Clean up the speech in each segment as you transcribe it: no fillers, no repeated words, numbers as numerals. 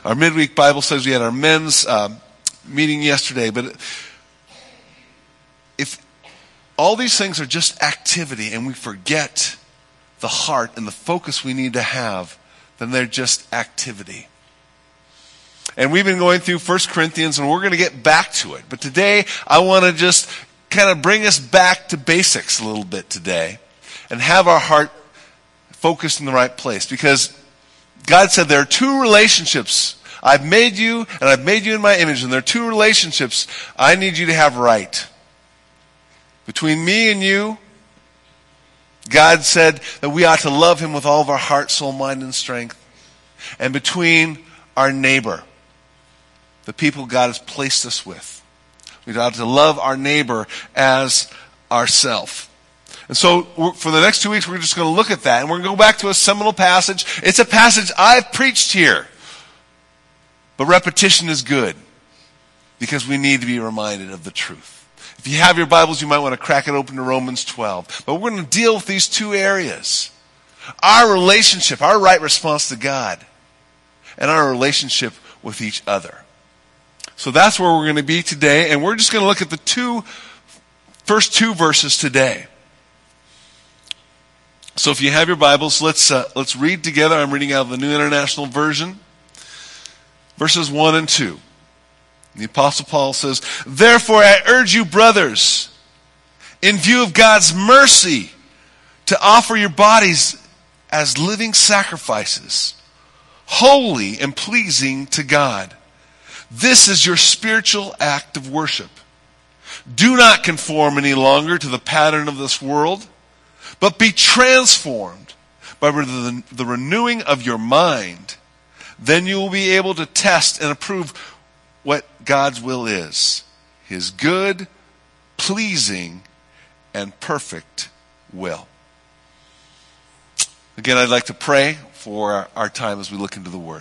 our midweek Bible studies. We had our men's meeting yesterday. But if all these things are just activity and we forget the heart and the focus we need to have, then they're just activity. And we've been going through 1 Corinthians, and we're going to get back to it. But today, I want to just kind of bring us back to basics a little bit today and have our heart focused in the right place. Because God said there are two relationships. I've made you, and I've made you in my image, and there are two relationships I need you to have right. Between me and you, God said that we ought to love Him with all of our heart, soul, mind, and strength. And between our neighbor, the people God has placed us with, we ought to love our neighbor as ourself. And so for the next 2 weeks, we're just going to look at that. And we're going to go back to a seminal passage. It's a passage I've preached here. But repetition is good because we need to be reminded of the truth. If you have your Bibles, you might want to crack it open to Romans 12. But we're going to deal with these two areas. Our relationship, our right response to God, and our relationship with each other. So that's where we're going to be today, and we're just going to look at the first two verses today. So if you have your Bibles, let's read together. I'm reading out of the New International Version, verses 1 and 2. The Apostle Paul says, "Therefore I urge you, brothers, in view of God's mercy, to offer your bodies as living sacrifices, holy and pleasing to God. This is your spiritual act of worship. Do not conform any longer to the pattern of this world, but be transformed by the renewing of your mind. Then you will be able to test and approve what God's will is, His good, pleasing, and perfect will." Again, I'd like to pray for our time as we look into the Word.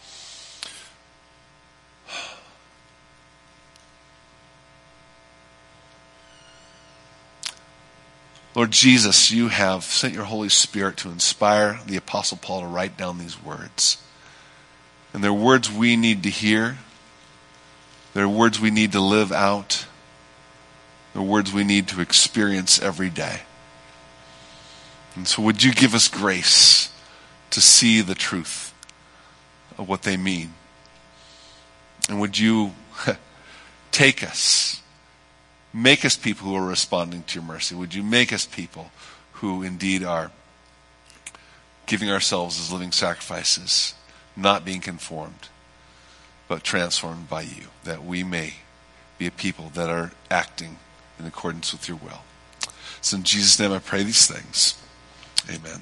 Lord Jesus, you have sent your Holy Spirit to inspire the Apostle Paul to write down these words. And they're words we need to hear. They're words we need to live out. They're words we need to experience every day. And so would you give us grace to see the truth of what they mean? And would you take us, make us people who are responding to your mercy? Would you make us people who indeed are giving ourselves as living sacrifices, not being conformed, but transformed by you, that we may be a people that are acting in accordance with your will. So in Jesus' name I pray these things. Amen.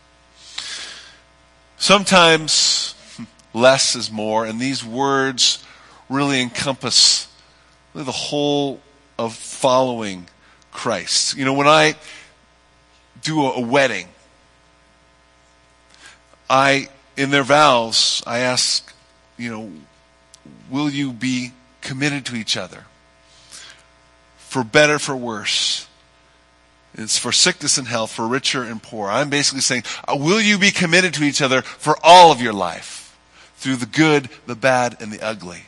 Sometimes less is more, and these words really encompass the whole of following Christ. You know, when I do a wedding, in their vows, I ask, will you be committed to each other? For better, for worse. It's for sickness and health, for richer and poor. I'm basically saying, will you be committed to each other for all of your life? Through the good, the bad, and the ugly.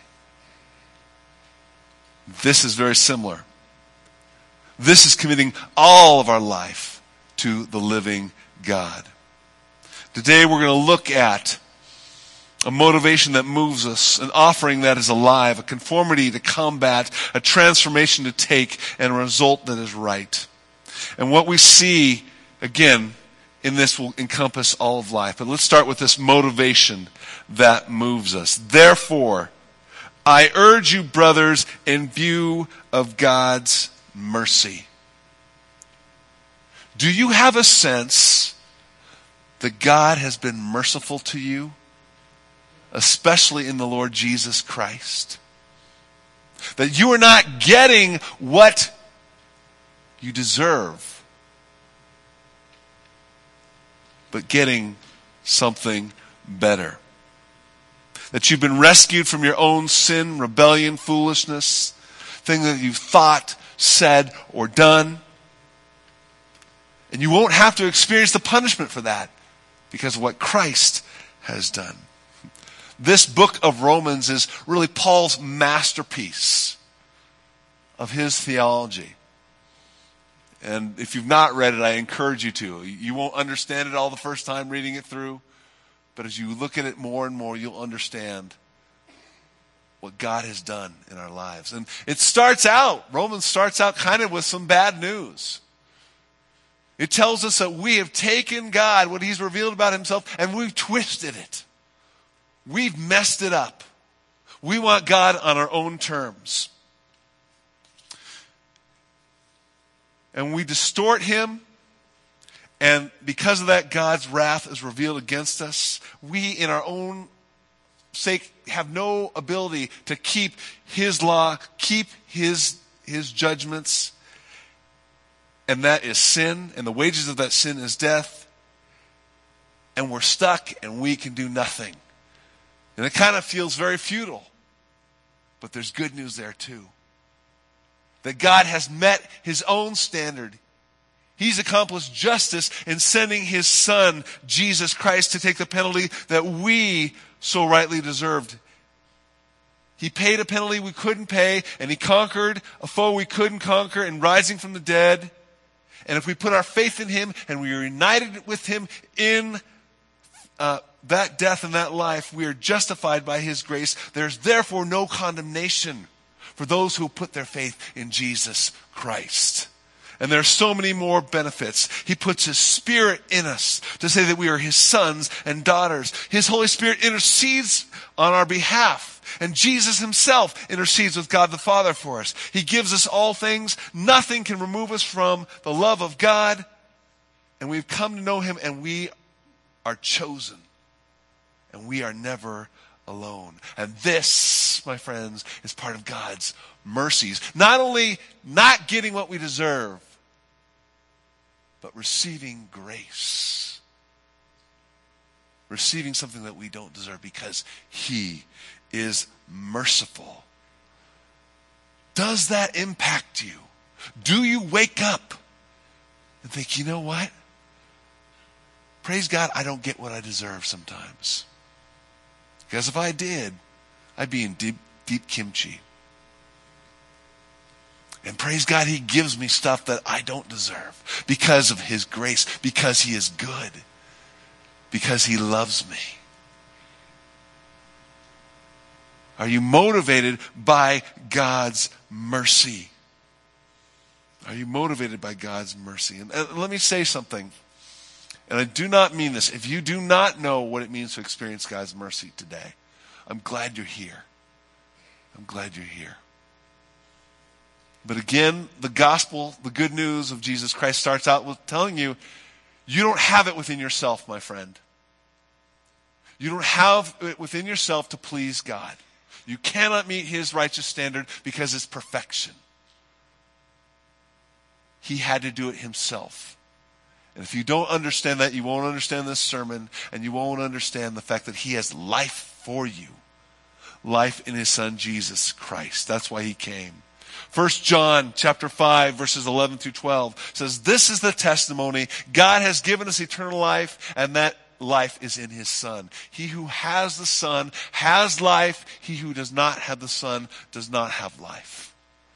This is very similar. This is committing all of our life to the living God. Today we're going to look at a motivation that moves us, an offering that is alive, a conformity to combat, a transformation to take, and a result that is right. And what we see, again, in this will encompass all of life. But let's start with this motivation that moves us. Therefore, I urge you, brothers, in view of God's mercy. Do you have a sense that God has been merciful to you, especially in the Lord Jesus Christ? That you are not getting what you deserve, but getting something better. That you've been rescued from your own sin, rebellion, foolishness, things that you've thought, said, or done. And you won't have to experience the punishment for that because of what Christ has done. This book of Romans is really Paul's masterpiece of his theology. And if you've not read it, I encourage you to. You won't understand it all the first time reading it through, but as you look at it more and more, you'll understand what God has done in our lives. And Romans starts out kind of with some bad news. It tells us that we have taken God, what he's revealed about himself, and we've twisted it. We've messed it up. We want God on our own terms. And we distort him, and because of that, God's wrath is revealed against us. We, in our own sake, have no ability to keep his law, keep his judgments, and that is sin, and the wages of that sin is death, and we're stuck, and we can do nothing. And it kind of feels very futile, but there's good news there too. That God has met his own standard. He's accomplished justice in sending his Son, Jesus Christ, to take the penalty that we so rightly deserved. He paid a penalty we couldn't pay, and he conquered a foe we couldn't conquer in rising from the dead. And if we put our faith in him and we are united with him in that death and that life, we are justified by his grace. There's therefore no condemnation for those who put their faith in Jesus Christ. And there are so many more benefits. He puts his Spirit in us to say that we are his sons and daughters. His Holy Spirit intercedes on our behalf. And Jesus himself intercedes with God the Father for us. He gives us all things. Nothing can remove us from the love of God. And we've come to know him, and we are chosen. And we are never alone. And this, my friends, is part of God's mercies. Not only not getting what we deserve, but receiving grace. Receiving something that we don't deserve because he is merciful. Does that impact you? Do you wake up and think, you know what? Praise God, I don't get what I deserve sometimes. Because if I did, I'd be in deep kimchi. And praise God, he gives me stuff that I don't deserve because of his grace, because he is good, because he loves me. Are you motivated by God's mercy? Are you motivated by God's mercy? And let me say something. And I do not mean this. If you do not know what it means to experience God's mercy today, I'm glad you're here. I'm glad you're here. But again, the gospel, the good news of Jesus Christ starts out with telling you, you don't have it within yourself, my friend. You don't have it within yourself to please God. You cannot meet his righteous standard because it's perfection. He had to do it himself. And if you don't understand that, you won't understand this sermon, and you won't understand the fact that he has life for you. Life in his Son, Jesus Christ. That's why he came. 1 John chapter 5, verses 11 through 12 says, this is the testimony. God has given us eternal life, and that life is in his Son. He who has the Son has life. He who does not have the Son does not have life.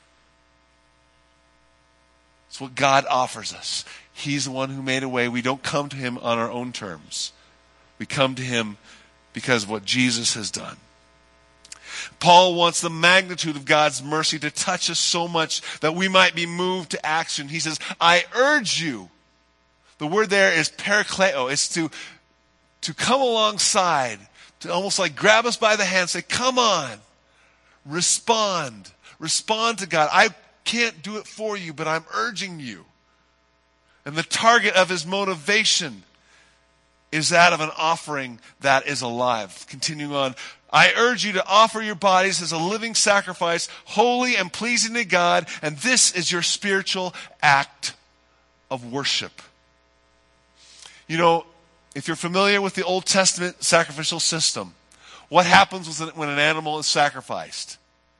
It's what God offers us. He's the one who made a way. We don't come to him on our own terms. We come to him because of what Jesus has done. Paul wants the magnitude of God's mercy to touch us so much that we might be moved to action. He says, I urge you. The word there is parakleo. It's to come alongside, to almost like grab us by the hand, say, come on, respond. Respond to God. I can't do it for you, but I'm urging you. And the target of his motivation is that of an offering that is alive. Continuing on, I urge you to offer your bodies as a living sacrifice, holy and pleasing to God, and this is your spiritual act of worship. You know, if you're familiar with the Old Testament sacrificial system, what happens when an animal is sacrificed?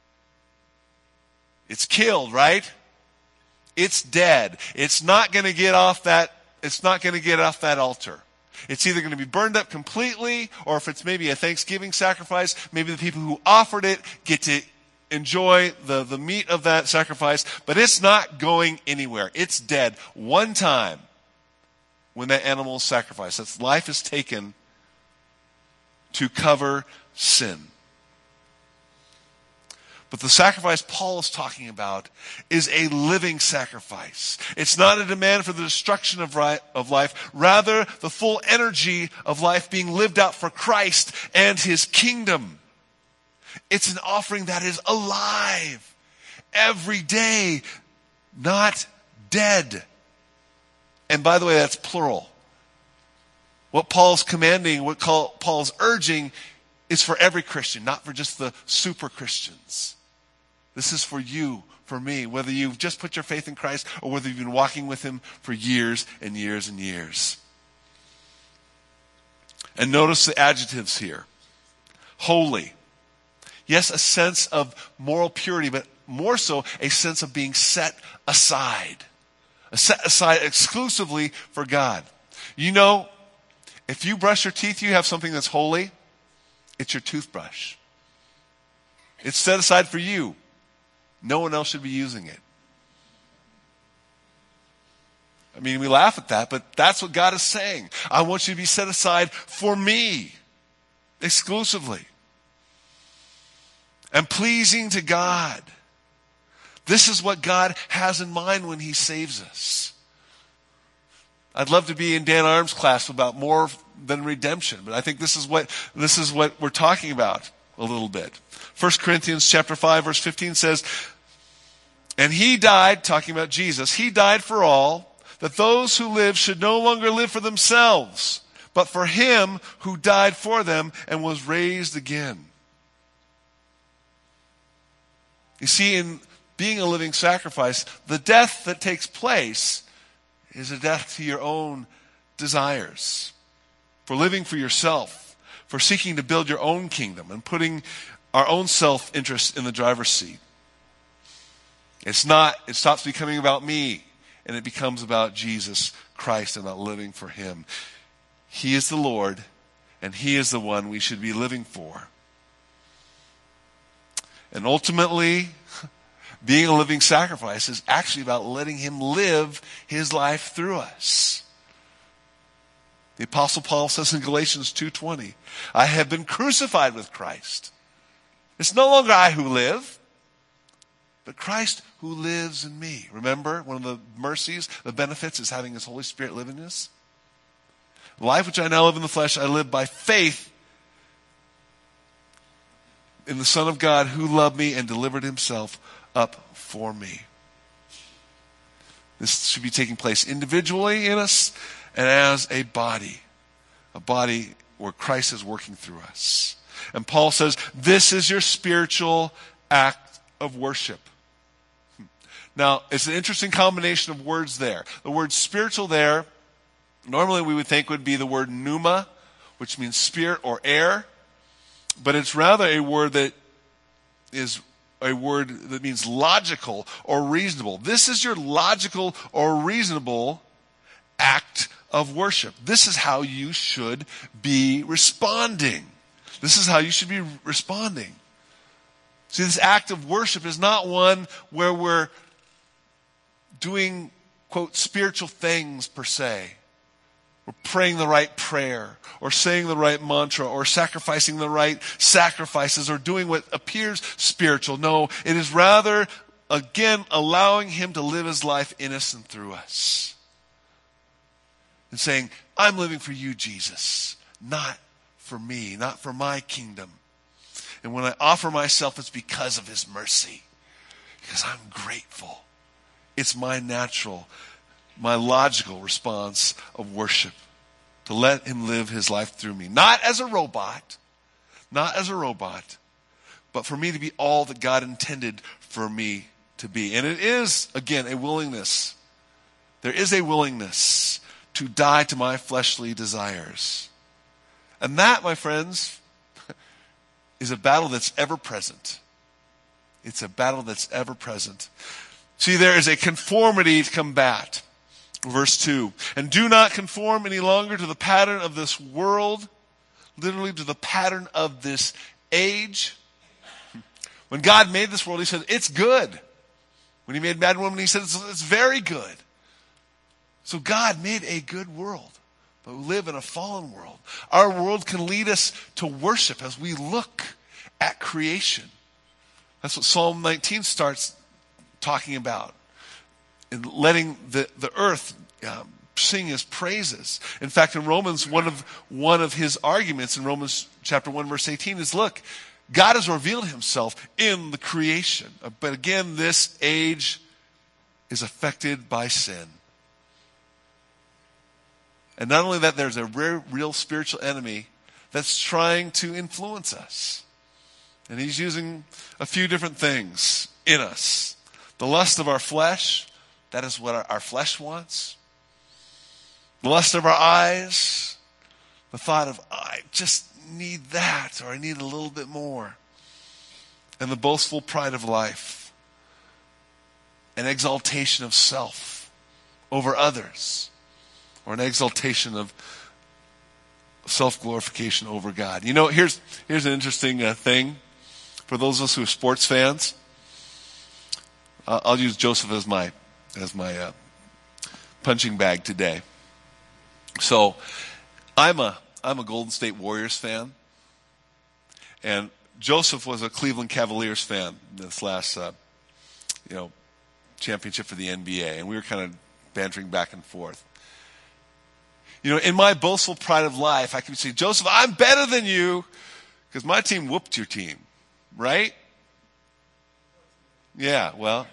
It's killed, right? It's dead. It's not going to get off that altar. It's either going to be burned up completely, or if it's maybe a Thanksgiving sacrifice, maybe the people who offered it get to enjoy the meat of that sacrifice, but it's not going anywhere. It's dead one time when that animal is sacrificed. Its life is taken to cover sin. But the sacrifice Paul is talking about is a living sacrifice. It's not a demand for the destruction of life, rather the full energy of life being lived out for Christ and his kingdom. It's an offering that is alive every day, not dead. And by the way, that's plural. What Paul's commanding, what Paul's urging is for every Christian, not for just the super Christians. This is for you, for me, whether you've just put your faith in Christ or whether you've been walking with him for years and years and years. And notice the adjectives here. Holy. Yes, a sense of moral purity, but more so a sense of being set aside. Set aside exclusively for God. You know, if you brush your teeth, you have something that's holy. It's your toothbrush. It's set aside for you. No one else should be using it. I mean, we laugh at that, but that's what God is saying. I want you to be set aside for me, exclusively. And pleasing to God. This is what God has in mind when he saves us. I'd love to be in Dan Arm's class about more than redemption, but I think this is what we're talking about a little bit. 1 Corinthians chapter 5, verse 15 says, and he died, talking about Jesus, he died for all, that those who live should no longer live for themselves, but for him who died for them and was raised again. You see, in being a living sacrifice, the death that takes place is a death to your own desires, for living for yourself, for seeking to build your own kingdom and putting our own self-interest in the driver's seat. It stops becoming about me, and it becomes about Jesus Christ and about living for him. He is the Lord, and he is the one we should be living for. And ultimately, being a living sacrifice is actually about letting him live his life through us. The Apostle Paul says in Galatians 2:20, I have been crucified with Christ. It's no longer I who live, but Christ who lives in me. Remember, one of the mercies, the benefits is having his Holy Spirit live in us. The life which I now live in the flesh, I live by faith in the Son of God who loved me and delivered himself up for me. This should be taking place individually in us and as a body where Christ is working through us. And Paul says, this is your spiritual act of worship. Now, it's an interesting combination of words there. The word spiritual there, normally we would think would be the word pneuma, which means spirit or air. But it's rather a word that means logical or reasonable. This is your logical or reasonable act of worship. This is how you should be responding. This is how you should be responding. See, this act of worship is not one where we're doing, quote, spiritual things per se. We're praying the right prayer, or saying the right mantra, or sacrificing the right sacrifices, or doing what appears spiritual. No, it is rather, again, allowing him to live his life in us and through us. And saying, I'm living for you, Jesus, not for me, not for my kingdom. And when I offer myself, it's because of his mercy, because I'm grateful. It's my natural, my logical response of worship, to let him live his life through me. Not as a robot, but for me to be all that God intended for me to be. And it is, again, a willingness. There is a willingness to die to my fleshly desires. And that, my friends, is a battle that's ever present. It's a battle that's ever present. See, there is a conformity to combat. Verse 2, and do not conform any longer to the pattern of this world, literally to the pattern of this age. When God made this world, he said, it's good. When he made man and woman, he said, it's very good. So God made a good world, but we live in a fallen world. Our world can lead us to worship as we look at creation. That's what Psalm 19 starts talking about. And letting the earth sing his praises. In fact, in Romans, one of his arguments in Romans chapter 1, verse 18 is, look, God has revealed himself in the creation. But again, this age is affected by sin. And not only that, there's a real spiritual enemy that's trying to influence us. And he's using a few different things in us. The lust of our flesh, that is what our flesh wants. The lust of our eyes, the thought of, I just need that, or I need a little bit more. And the boastful pride of life, an exaltation of self over others, or an exaltation of self-glorification over God. You know, here's an interesting thing for those of us who are sports fans. I'll use Joseph as my punching bag today. So, I'm a Golden State Warriors fan, and Joseph was a Cleveland Cavaliers fan this last championship for the NBA, and we were kind of bantering back and forth. You know, in my boastful pride of life, I can say, Joseph, I'm better than you because my team whooped your team, right? Yeah, well,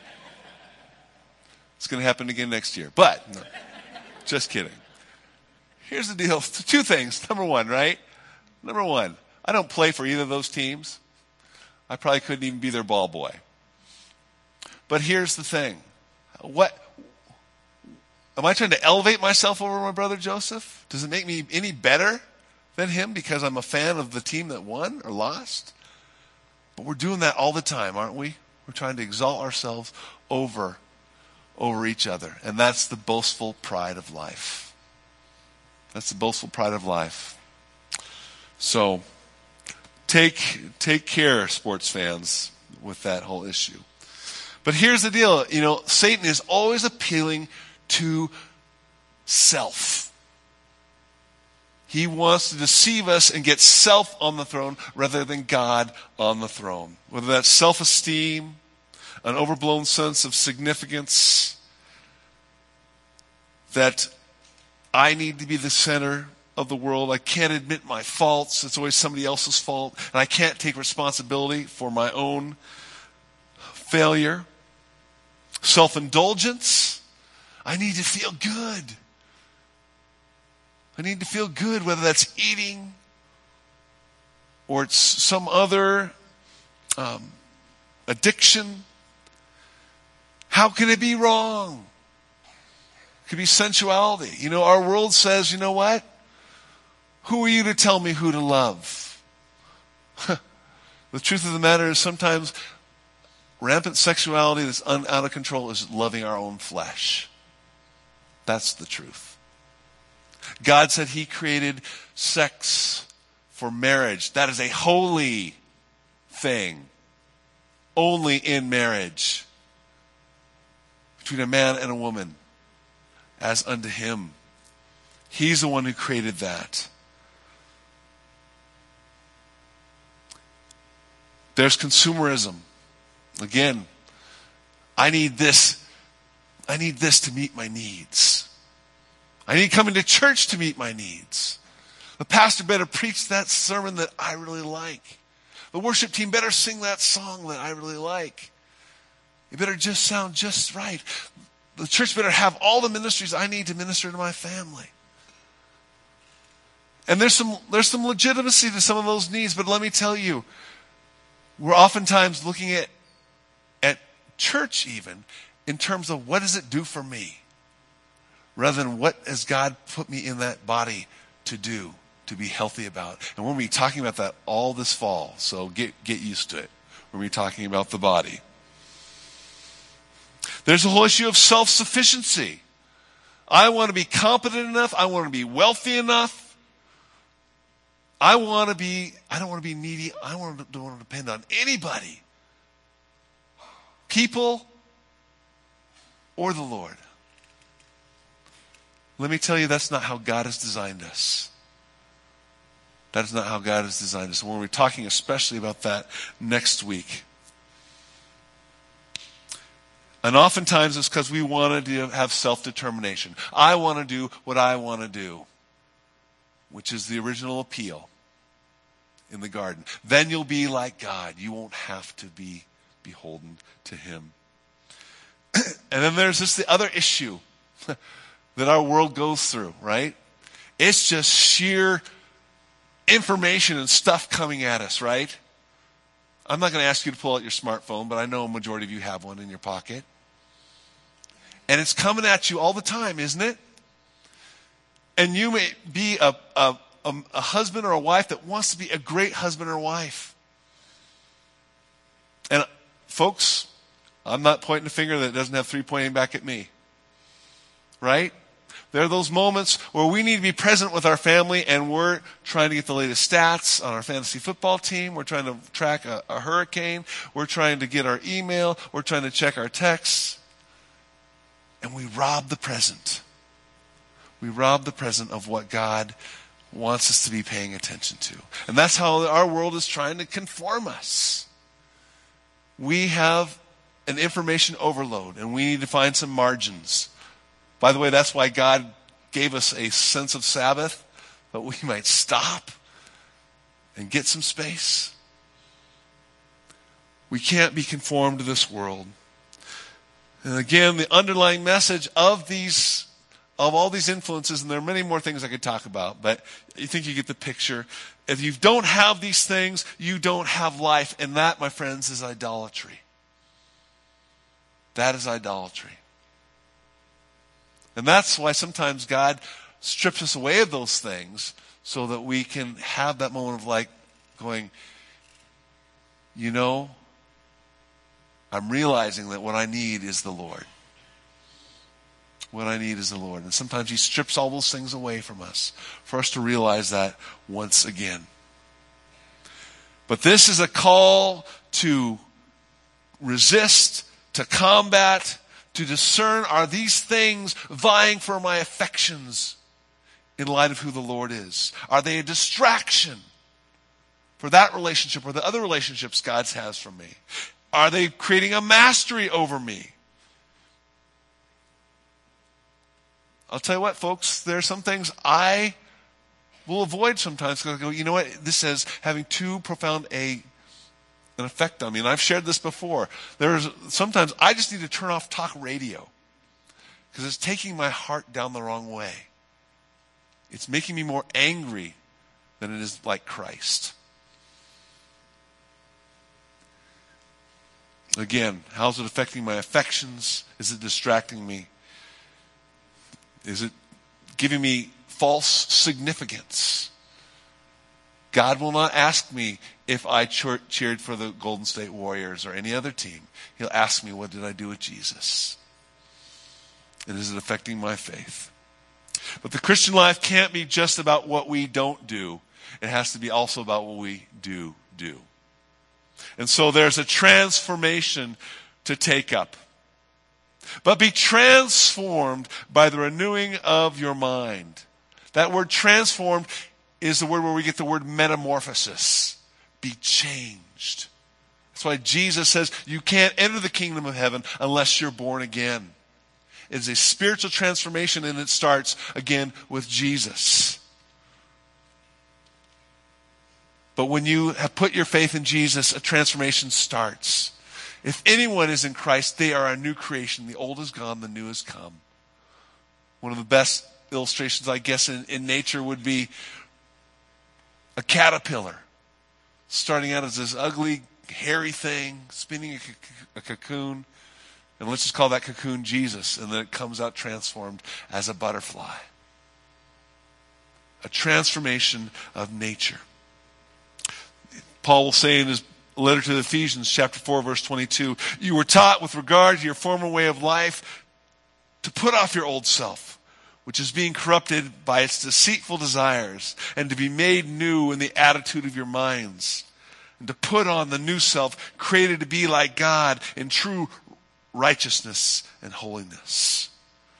it's going to happen again next year. But, no, just kidding. Here's the deal. Two things. Number one, right? Number one, I don't play for either of those teams. I probably couldn't even be their ball boy. But here's the thing. What? Am I trying to elevate myself over my brother Joseph? Does it make me any better than him because I'm a fan of the team that won or lost? But we're doing that all the time, aren't we? We're trying to exalt ourselves over each other. And that's the boastful pride of life. That's the boastful pride of life. So, take care, sports fans, with that whole issue. But here's the deal. You know, Satan is always appealing to self. He wants to deceive us and get self on the throne rather than God on the throne. Whether that's self-esteem, an overblown sense of significance, that I need to be the center of the world. I can't admit my faults. It's always somebody else's fault. And I can't take responsibility for my own failure. Self-indulgence. I need to feel good. I need to feel good, whether that's eating or it's some other addiction. How can it be wrong? It could be sensuality. You know, our world says, you know what? Who are you to tell me who to love? The truth of the matter is sometimes rampant sexuality that's out of control is loving our own flesh. That's the truth. God said he created sex for marriage. That is a holy thing. Only in marriage. Between a man and a woman. As unto him. He's the one who created that. There's consumerism. Again, I need this to meet my needs. I need coming to church to meet my needs. The pastor better preach that sermon that I really like. The worship team better sing that song that I really like. It better just sound just right. The church better have all the ministries I need to minister to my family. And there's some legitimacy to some of those needs, but let me tell you, we're oftentimes looking at church even in terms of what does it do for me, rather than what has God put me in that body to do, to be healthy about. And we're going to be talking about that all this fall, so get used to it. We're going to be talking about the body. There's the whole issue of self-sufficiency. I want to be competent enough. I want to be wealthy enough. I don't want to be needy. I don't want to depend on anybody. People or the Lord. Let me tell you, that's not how God has designed us. That is not how God has designed us. And we'll be talking especially about that next week. And oftentimes it's because we want to have self-determination. I want to do what I want to do, which is the original appeal in the garden. Then you'll be like God. You won't have to be beholden to him. And then there's the other issue that our world goes through, right? It's just sheer information and stuff coming at us, right? I'm not going to ask you to pull out your smartphone, but I know a majority of you have one in your pocket. And it's coming at you all the time, isn't it? And you may be a husband or a wife that wants to be a great husband or wife. And folks, I'm not pointing a finger that doesn't have three pointing back at me. Right? There are those moments where we need to be present with our family and we're trying to get the latest stats on our fantasy football team. We're trying to track a hurricane. We're trying to get our email. We're trying to check our texts. And we rob the present. We rob the present of what God wants us to be paying attention to. And that's how our world is trying to conform us. We have an information overload and we need to find some margins. By the way, that's why God gave us a sense of Sabbath, that we might stop and get some space. We can't be conformed to this world. And again, the underlying message of all these influences, and there are many more things I could talk about, but I think you get the picture. If you don't have these things, you don't have life. And that, my friends, is idolatry. That is idolatry. And that's why sometimes God strips us away of those things so that we can have that moment of like going, you know, I'm realizing that what I need is the Lord. What I need is the Lord. And sometimes he strips all those things away from us for us to realize that once again. But this is a call to resist, to combat, to discern, are these things vying for my affections in light of who the Lord is? Are they a distraction for that relationship or the other relationships God has for me? Are they creating a mastery over me? I'll tell you what, folks, there are some things I will avoid sometimes because I go, you know what, this is having too profound an effect on me. And I've shared this before. There's sometimes I just need to turn off talk radio because it's taking my heart down the wrong way. It's making me more angry than it is like Christ. Again, how's it affecting my affections? Is it distracting me? Is it giving me false significance? God will not ask me if I cheered for the Golden State Warriors or any other team. He'll ask me, what did I do with Jesus? And is it affecting my faith? But the Christian life can't be just about what we don't do. It has to be also about what we do. And so there's a transformation to take up. But be transformed by the renewing of your mind. That word transformed is the word where we get the word metamorphosis. Be changed. That's why Jesus says you can't enter the kingdom of heaven unless you're born again. It is a spiritual transformation, and it starts again with Jesus. But when you have put your faith in Jesus, a transformation starts. If anyone is in Christ, they are a new creation. The old is gone, the new has come. One of the best illustrations, I guess, in nature would be a caterpillar starting out as this ugly, hairy thing, spinning a cocoon. And let's just call that cocoon Jesus. And then it comes out transformed as a butterfly. A transformation of nature. Paul will say in his letter to the Ephesians, chapter 4, verse 22, you were taught with regard to your former way of life to put off your old self, which is being corrupted by its deceitful desires, and to be made new in the attitude of your minds, and to put on the new self, created to be like God in true righteousness and holiness.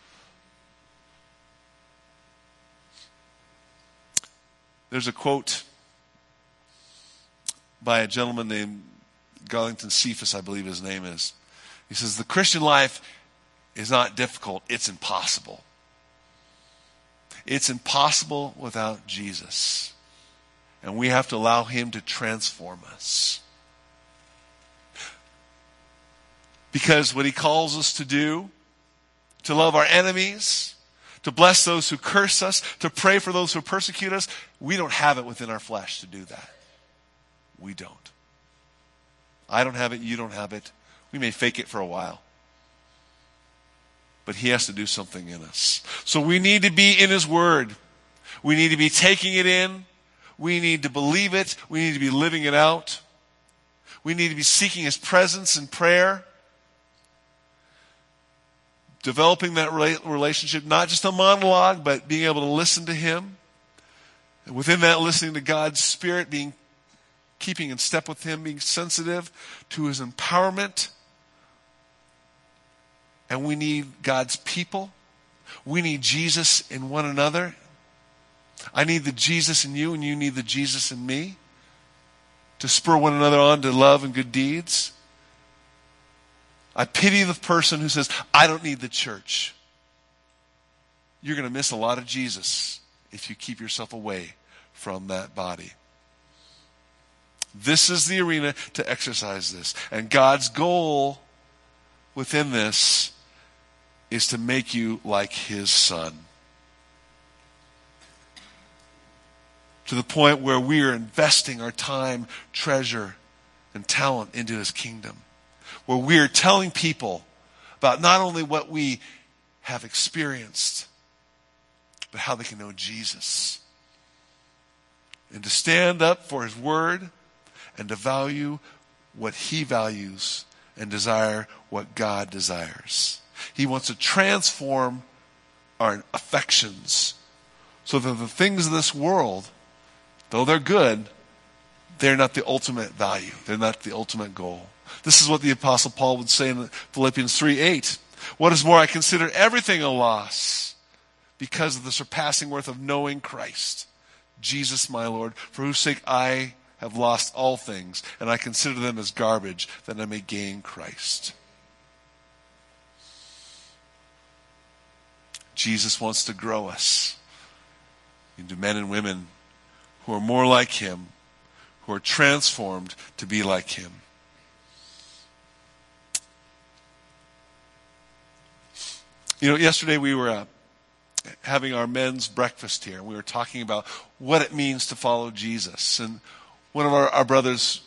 There's a quote by a gentleman named Garlington Cephas, I believe his name is. He says, the Christian life is not difficult, it's impossible. It's impossible without Jesus. And we have to allow him to transform us. Because what he calls us to do, to love our enemies, to bless those who curse us, to pray for those who persecute us, we don't have it within our flesh to do that. We don't. I don't have it, you don't have it. We may fake it for a while. But he has to do something in us. So we need to be in his word. We need to be taking it in. We need to believe it. We need to be living it out. We need to be seeking his presence in prayer. Developing that relationship, not just a monologue, but being able to listen to him. And within that, listening to God's Spirit, keeping in step with him, being sensitive to his empowerment. And we need God's people. We need Jesus in one another. I need the Jesus in you, and you need the Jesus in me to spur one another on to love and good deeds. I pity the person who says, I don't need the church. You're going to miss a lot of Jesus if you keep yourself away from that body. This is the arena to exercise this. And God's goal within this is to make you like his son. To the point where we are investing our time, treasure, and talent into his kingdom. Where we are telling people about not only what we have experienced, but how they can know Jesus. And to stand up for his word and to value what he values and desire what God desires. He wants to transform our affections so that the things of this world, though they're good, they're not the ultimate value. They're not the ultimate goal. This is what the Apostle Paul would say in Philippians 3:8. What is more, I consider everything a loss because of the surpassing worth of knowing Christ, Jesus my Lord, for whose sake I have lost all things, and I consider them as garbage, that I may gain Christ. Jesus wants to grow us into men and women who are more like him, who are transformed to be like him. You know, yesterday we were having our men's breakfast here, and we were talking about what it means to follow Jesus. And one of our brothers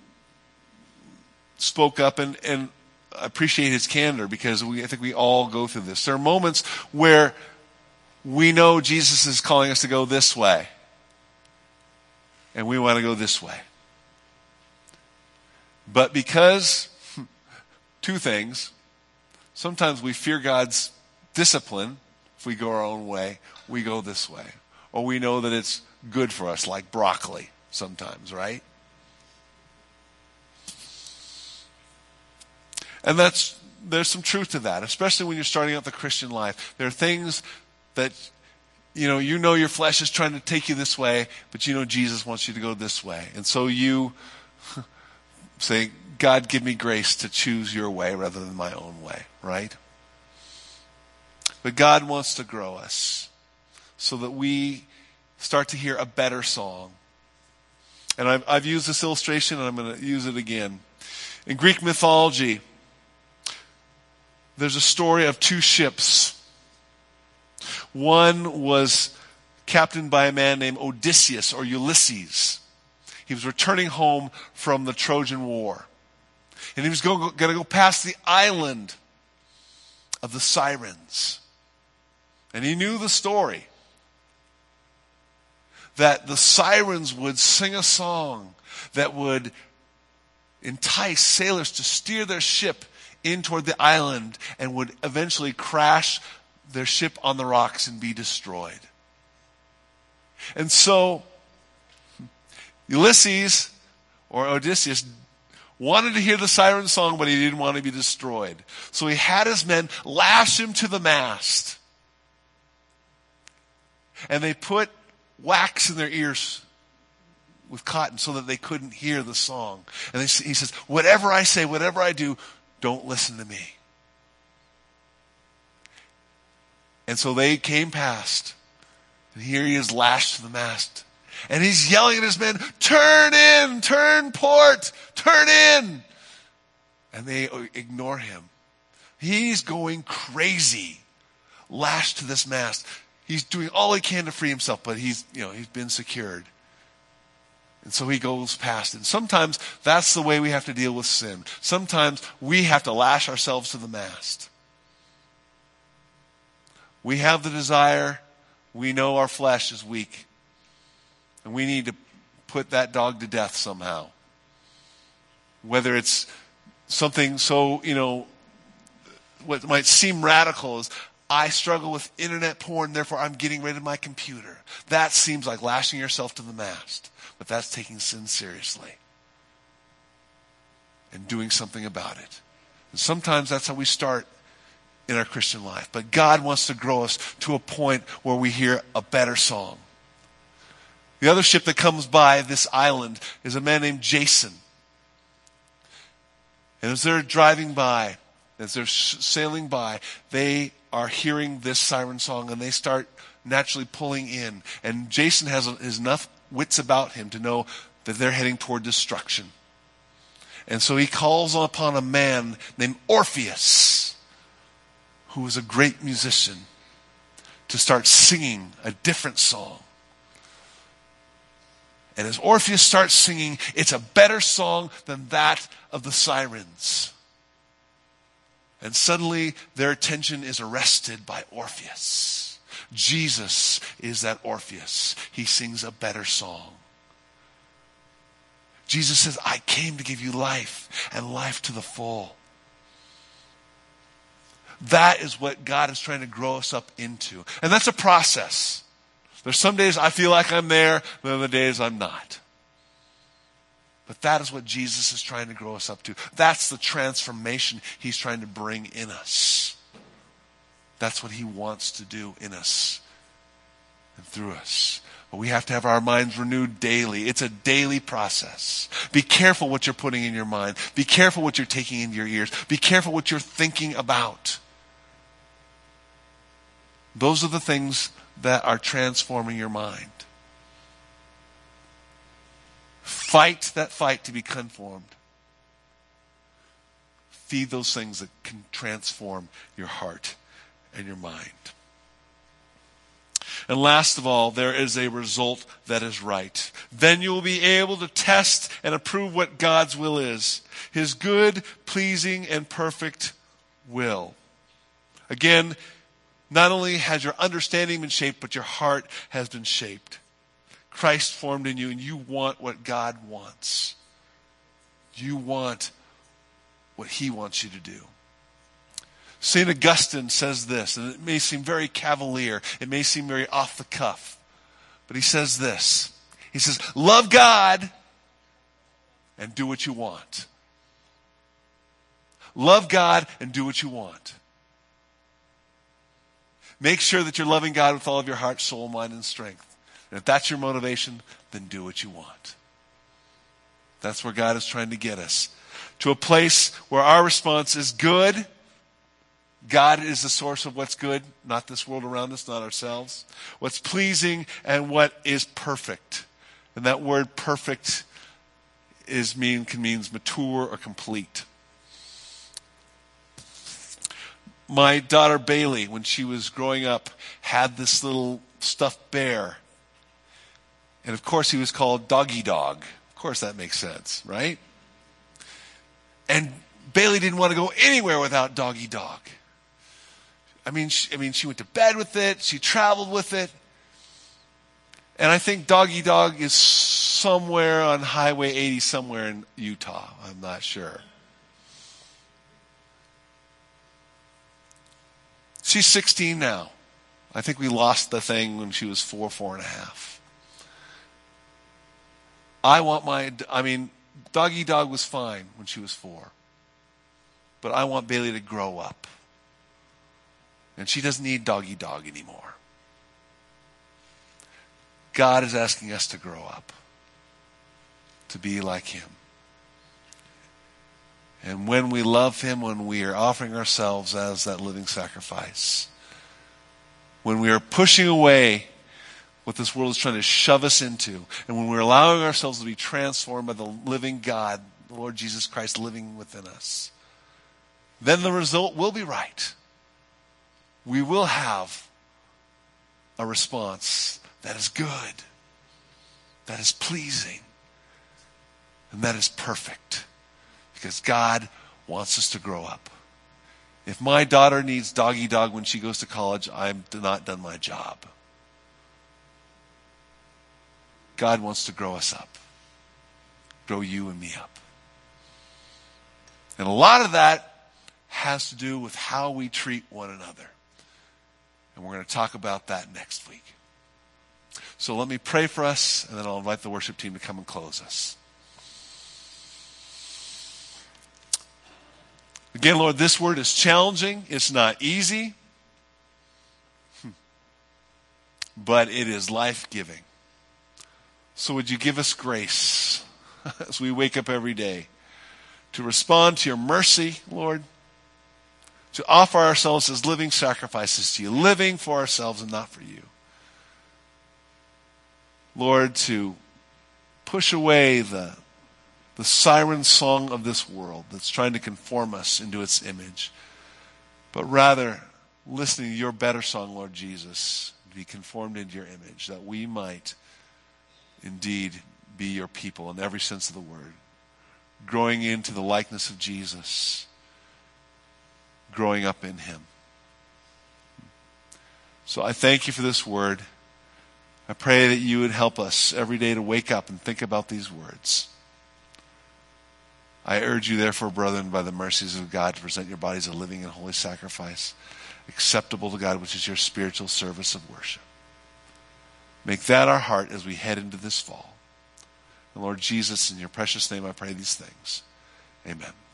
spoke up, and I appreciate his candor, because I think we all go through this. There are moments where we know Jesus is calling us to go this way, and we want to go this way. But because, two things, sometimes we fear God's discipline. If we go our own way, we go this way. Or we know that it's good for us, like broccoli sometimes, right? And there's some truth to that, especially when you're starting out the Christian life. There are things that, you know your flesh is trying to take you this way, but you know Jesus wants you to go this way. And so you say, God, give me grace to choose your way rather than my own way, right? But God wants to grow us so that we start to hear a better song. And I've used this illustration, and I'm going to use it again. In Greek mythology, there's a story of two ships. One was captained by a man named Odysseus, or Ulysses. He was returning home from the Trojan War. And he was going to go past the island of the Sirens. And he knew the story that the Sirens would sing a song that would entice sailors to steer their ship in toward the island and would eventually crash their ship on the rocks and be destroyed. And so Ulysses, or Odysseus, wanted to hear the siren song, but he didn't want to be destroyed. So he had his men lash him to the mast. And they put wax in their ears with cotton so that they couldn't hear the song. And he says, whatever I say, whatever I do, don't listen to me. And so they came past. And here he is lashed to the mast. And he's yelling at his men, turn in, turn port, turn in. And they ignore him. He's going crazy, lashed to this mast. He's doing all he can to free himself, but he's been secured. And so he goes past. And sometimes that's the way we have to deal with sin. Sometimes we have to lash ourselves to the mast. We have the desire. We know our flesh is weak. And we need to put that dog to death somehow. Whether it's something so, what might seem radical is, I struggle with internet porn, therefore I'm getting rid of my computer. That seems like lashing yourself to the mast. But that's taking sin seriously. And doing something about it. And sometimes that's how we start in our Christian life. But God wants to grow us to a point where we hear a better song. The other ship that comes by this island is a man named Jason. And as they're driving by, as they're sailing by, they are hearing this siren song and they start naturally pulling in. And Jason has enough wits about him to know that they're heading toward destruction. And so he calls upon a man named Orpheus, who is a great musician, to start singing a different song. And as Orpheus starts singing, it's a better song than that of the sirens. And suddenly their attention is arrested by Orpheus. Jesus is that Orpheus. He sings a better song. Jesus says, I came to give you life and life to the full. That is what God is trying to grow us up into. And that's a process. There's some days I feel like I'm there, but other days I'm not. But that is what Jesus is trying to grow us up to. That's the transformation he's trying to bring in us. That's what he wants to do in us and through us. But we have to have our minds renewed daily. It's a daily process. Be careful what you're putting in your mind. Be careful what you're taking into your ears. Be careful what you're thinking about. Those are the things that are transforming your mind. Fight that fight to be conformed. Feed those things that can transform your heart and your mind. And last of all, there is a result that is right. Then you will be able to test and approve what God's will is. His good, pleasing, and perfect will. Again, not only has your understanding been shaped, but your heart has been shaped. Christ formed in you, and you want what God wants. You want what he wants you to do. St. Augustine says this, and it may seem very cavalier. It may seem very off the cuff. But he says this. He says, love God and do what you want. Love God and do what you want. Make sure that you're loving God with all of your heart, soul, mind, and strength. And if that's your motivation, then do what you want. That's where God is trying to get us. To a place where our response is good. God is the source of what's good, not this world around us, not ourselves. What's pleasing and what is perfect. And that word perfect means mature or complete. My daughter Bailey, when she was growing up, had this little stuffed bear. And of course he was called Doggy Dog. Of course that makes sense, right? And Bailey didn't want to go anywhere without Doggy Dog. She went to bed with it. She traveled with it. And I think Doggy Dog is somewhere on Highway 80, somewhere in Utah. I'm not sure. She's 16 now. I think we lost the thing when she was 4.5. Doggy Dog was fine when she was 4. But I want Bailey to grow up. And she doesn't need Doggy Dog anymore. God is asking us to grow up. To be like him. And when we love him, when we are offering ourselves as that living sacrifice, when we are pushing away what this world is trying to shove us into, and when we're allowing ourselves to be transformed by the living God, the Lord Jesus Christ living within us, then the result will be right. We will have a response that is good, that is pleasing, and that is perfect. Because God wants us to grow up. If my daughter needs Doggy Dog when she goes to college, I've not done my job. God wants to grow us up. Grow you and me up. And a lot of that has to do with how we treat one another. And we're going to talk about that next week. So let me pray for us, and then I'll invite the worship team to come and close us. Again, Lord, this word is challenging. It's not easy. But it is life-giving. So would you give us grace as we wake up every day to respond to your mercy, Lord, to offer ourselves as living sacrifices to you, living for ourselves and not for you. Lord, to push away the siren song of this world that's trying to conform us into its image, but rather listening to your better song, Lord Jesus, to be conformed into your image, that we might indeed be your people in every sense of the word, growing into the likeness of Jesus, growing up in him. So I thank you for this word. I pray that you would help us every day to wake up and think about these words. I urge you, therefore, brethren, by the mercies of God, to present your bodies a living and holy sacrifice, acceptable to God, which is your spiritual service of worship. Make that our heart as we head into this fall. And Lord Jesus, in your precious name I pray these things. Amen.